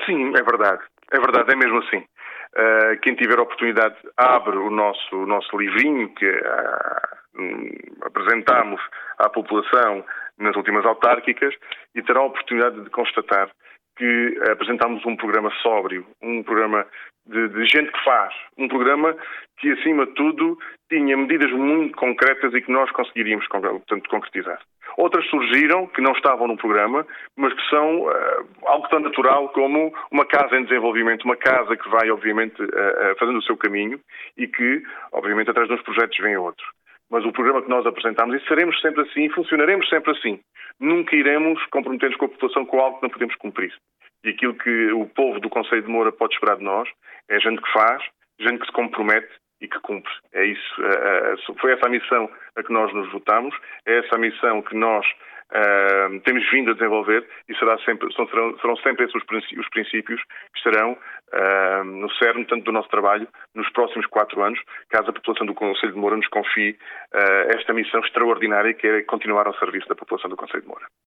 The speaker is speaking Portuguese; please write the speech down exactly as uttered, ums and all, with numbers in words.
Sim, é verdade. É verdade, é mesmo assim. Uh, quem tiver a oportunidade abre o nosso, o nosso livrinho que uh, apresentámos à população nas últimas autárquicas e terá a oportunidade de constatar que apresentámos um programa sóbrio, um programa de, de gente que faz, um programa que, acima de tudo, tinha medidas muito concretas e que nós conseguiríamos, portanto, concretizar. Outras surgiram, que não estavam no programa, mas que são uh, algo tão natural como uma casa em desenvolvimento, uma casa que vai, obviamente, uh, uh, fazendo o seu caminho e que, obviamente, atrás de uns projetos vem outros. Mas o programa que nós apresentamos, e seremos sempre assim, e funcionaremos sempre assim. Nunca iremos comprometer-nos com a população com algo que não podemos cumprir. E aquilo que o povo do Concelho de Moura pode esperar de nós é gente que faz, gente que se compromete e que cumpre. É isso. Foi essa a missão a que nós nos votamos, é essa a missão que nós uh, temos vindo a desenvolver e será sempre, serão, serão sempre esses os princípios que estarão uh, no cerne, tanto do nosso trabalho, nos próximos quatro anos, caso a população do Concelho de Moura nos confie uh, esta missão extraordinária que é continuar ao serviço da população do Concelho de Moura.